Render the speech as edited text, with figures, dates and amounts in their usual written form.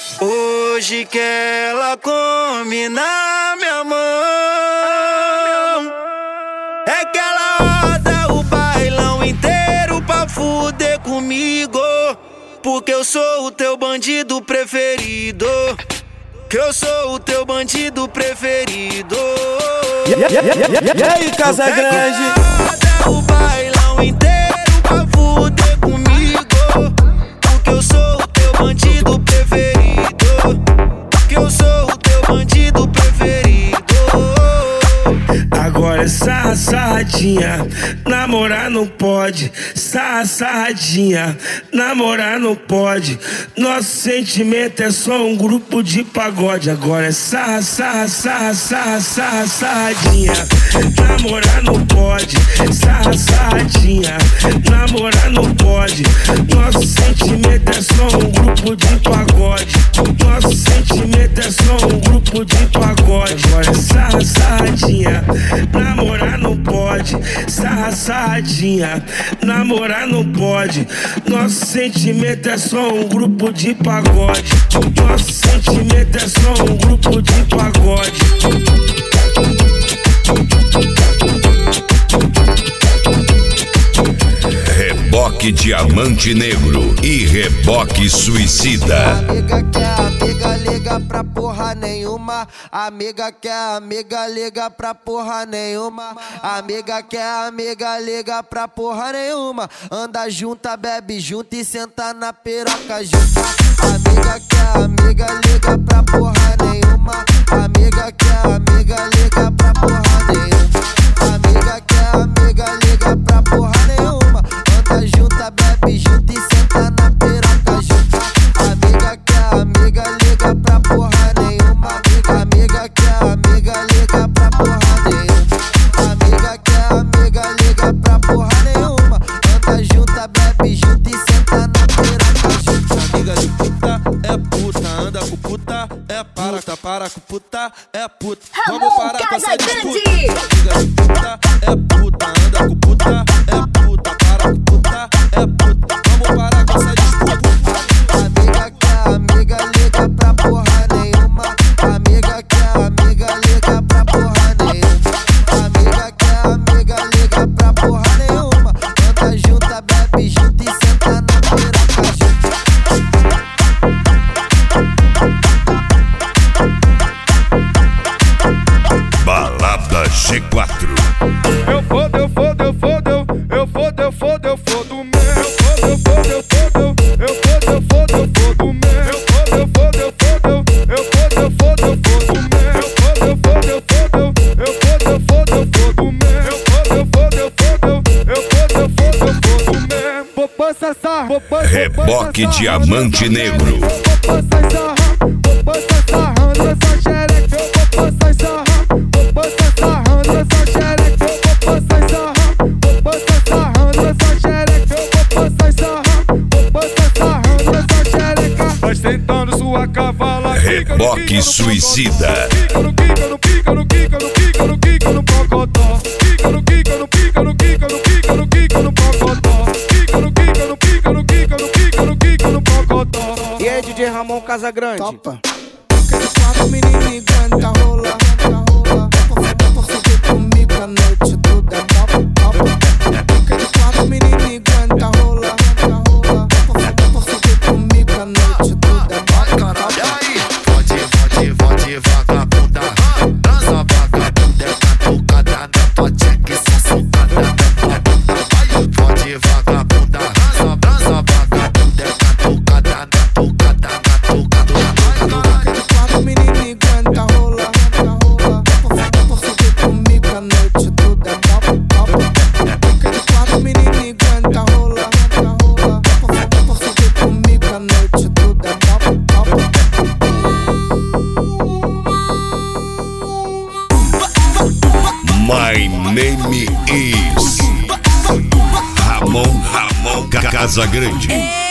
Hoje que ela come na minha mão, é que ela roda o bailão inteiro pra fuder comigo. Porque eu sou o teu bandido preferido. Que eu sou o teu bandido preferido. E aí, Casagrande? Roda o bailão inteiro pra fuder comigo. Porque eu sou o teu bandido preferido. Que eu sou o teu bandido preferido. Agora é sarradinha, namorar não pode. Sarradinha, namorar não pode. Nosso sentimento é só um grupo de pagode. Agora é sarradinha, namorar não pode. Sarradinha, namorar não pode. Nosso sentimento é só um grupo de pagode. Nosso sentimento é só um grupo de pagode. Agora é sarradinha, namorar não pode. Sarradinha, namorar não pode. Nosso sentimento é só um grupo de pagode. Nosso sentimento é só um grupo de pagode. Reboque Diamante Negro e Reboque Suicida. Amiga quer amiga, liga pra porra nenhuma. Amiga quer amiga, liga pra porra nenhuma. Amiga quer amiga, liga pra porra nenhuma. Anda junta, bebe junto e senta na piroca junta. Amiga quer amiga, liga pra porra nenhuma. Amiga quer amiga, liga pra porra nenhuma. Amiga quer amiga, liga pra porra nenhuma. Anda junta, bebe junto e senta na piroca junta. Amiga quer amiga, liga pra porra nenhuma. Amiga quer amiga, liga pra porra nenhuma. Amiga quer amiga, liga pra porra nenhuma. Anda junta, bebe junto e senta na piroca junta. Amiga de puta é puta, anda com puta é puta, para com puta é puta. Vamos parar com essa disputa. Amiga de puta é puta, anda com puta é puta, para com puta é puta. Vamos parar com essa disputa. Amiga quer amiga, liga pra porra nenhuma. Amiga quer amiga, liga pra porra nenhuma. Amiga quer amiga, liga pra porra nenhuma. Anda junta, bebe junto e senta na piroca junto. Balada G4. Eu fodo mesmo. Eu fodo mesmo. Reboque Diamante Negro. Vai sentando sua cavala. Reboque Suicida. Quica no pocotó. Quica no pocotó. Quica no pocotó. E aí, DJ Ramon Casagrande? Topa. Aquele quatro menino e aguenta rola. Pra fuder comigo a noite toda. Aquele quatro menino e aguenta rola. Pra fuder comigo a noite toda. E aí? Pode vagabunda. Dança vagabunda, é catucada na tua tcheca e sassucada. Pode vagabunda. Dança vagabunda, é catucada na tocada. Aquele quatro menino e aguenta rola. Pra fuder comigo a noite toda. Aquele quatro menino e aguenta rola. Pra fuder comigo a noite toda. My name is Ramon Casagrande.